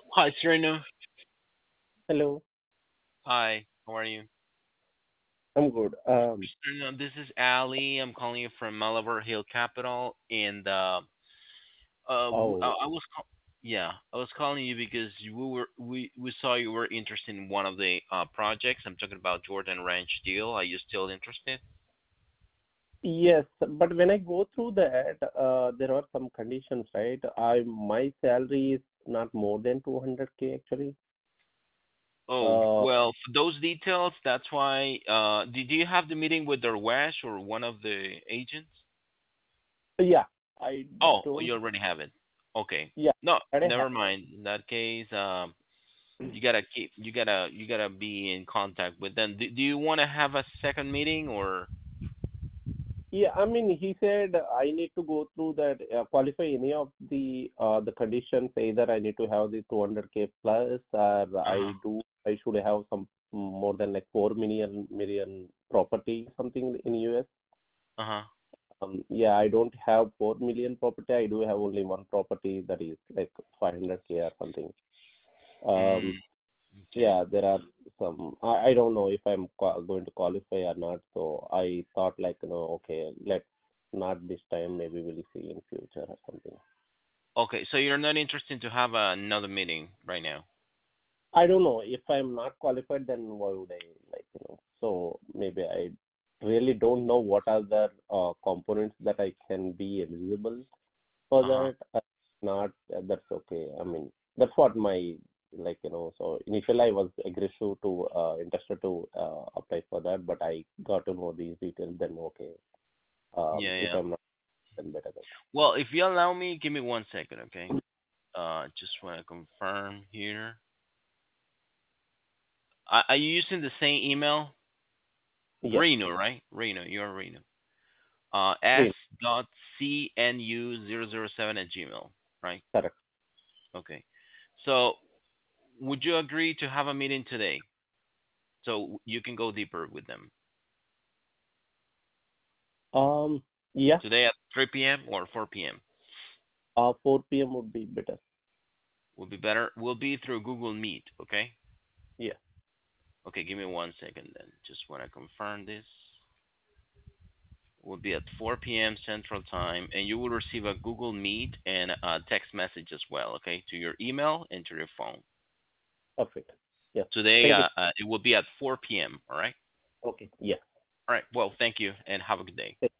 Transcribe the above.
Hi, Serena. Hello, Hi, how are you? I'm good. Serena, this is Ali. I'm calling you from Malabar Hill Capital, and Oh, I was yeah, I was calling you because we saw you were interested in one of the projects. I'm talking about Jordan Ranch deal. Are you still interested? yes, but when I go through that, there are some conditions, right? My salary is not more than 200K actually. Oh, Uh, well, for those details, that's why. Did you have the meeting with Darwesh or one of the agents? yeah, I Oh, don't. you already have it. Okay. Yeah, No, I have. never mind. In that case, you gotta be in contact with them. Do you want to have a second meeting or? Yeah, I mean, he said I need to go through that, qualify any of the conditions. Either I need to have the 200K plus, or Uh-huh. I should have some more than like 4 million property something in US. Uh-huh. Yeah, I don't have 4 million property. I do have only one property that is like 500K or something. Um, Mm, okay. yeah, there are some. I don't know if I'm going to qualify or not. So I thought like, okay, let's not this time. Maybe we'll see in future or something. Okay, so you're not interested to have another meeting right now. I don't know if I'm not qualified. Then why would I So maybe I really don't know what are the components that I can be eligible for Uh-huh. that. Not That's okay. I mean, that's what my So initially I was aggressive to interested to apply for that, but I got to know these details. Then okay, Yeah, if yeah. I'm not, then better. Well, if you allow me, give me 1 second, okay? Just want to confirm here. Are you using the same email? Yes, Reno, right? Reno, you're Reno. green, s.cnu007 at gmail, right? correct. Okay. So, would you agree to have a meeting today so you can go deeper with them? Um, yeah, Today at 3 p.m. or 4 p.m. 4 p.m. would be better. Will be better. Will be through Google Meet, okay? Yeah, Okay, give me 1 second then. Just want to confirm this. Will be at 4 p.m. Central Time, and you will receive a Google Meet and a text message as well, okay, to your email and to your phone. perfect. Yeah, Today, thank you. it will be at 4 p.m. All right. Okay, yeah. All right. Well, thank you, and have a good day.